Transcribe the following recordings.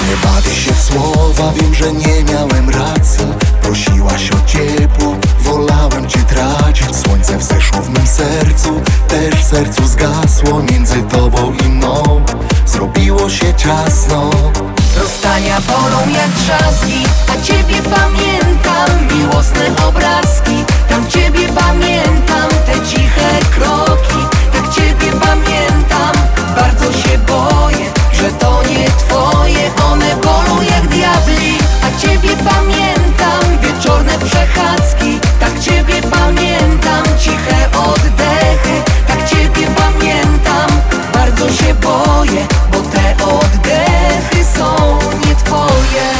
Nie bawię się w słowa, wiem, że nie miałem racji. Prosiłaś o ciepło, wolałem cię tracić. Słońce wzeszło w mym sercu, też w sercu zgasło. Między tobą i mną zrobiło się ciasno. Rozstania bolą jak trzaski, a ciebie pamiętam. Miłosne obrazki, tam ciebie pamiętam. Te ciche kroki, tak ciebie pamiętam. Bardzo się boję, że to nie twoje. One bolą jak diabli, a ciebie pamiętam. Wieczorne przechadzki, tak ciebie pamiętam. Ciche oddechy, tak ciebie pamiętam. Bardzo się boję, bo te oddechy są nie twoje.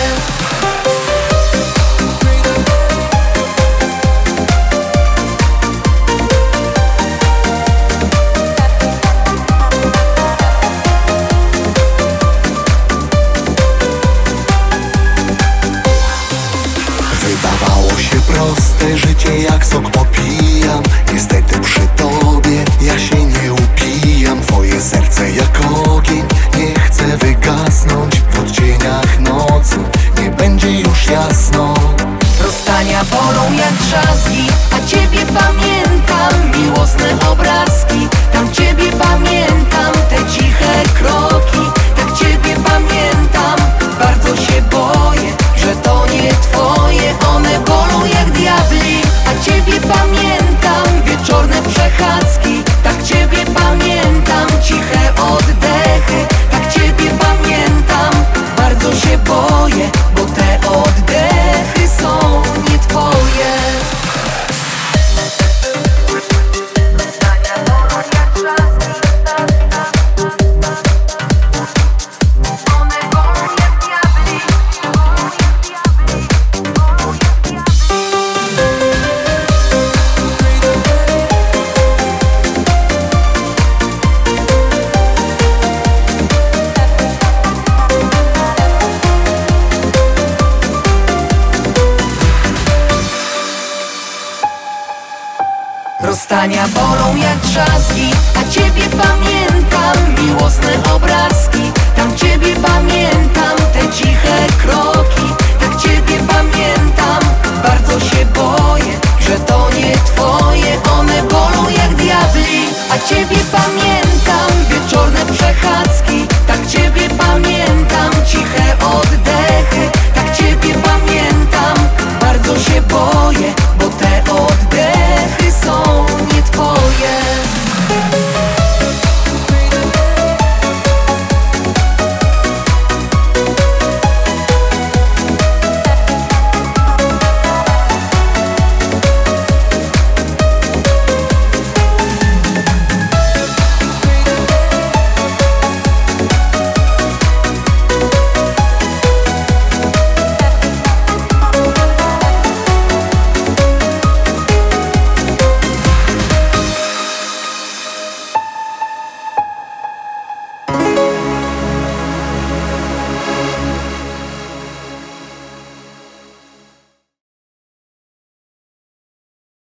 Wydawało się proste, życie jak sok popijam. Niestety przy tobie ja się nie upijam. Twoje serce jak ogień, nie chcę wygasnąć. W odcieniach nocy nie będzie już jasno. Rozstania bolą jak trzaski, a ciebie pamiętam. Miłosne obrazki, tam ciebie pamiętam. Te ciche kroki, tak ciebie pamiętam. Bardzo się boję, że to nie twoje. One bolą jak diabli, a ciebie pamiętam. Wieczorne przechadzki, tak ciebie pamiętam. Ciche oddechy, tak ciebie pamiętam. Bardzo się boję, bo te oddechy są nie twoje. Rozstania bolą jak trzaski, one bolą jak diabli, bolą jak diabli, bolą jak diabli. Rozstania bolą jak trzaski, a ciebie pamiętam. Miłosne obrazki,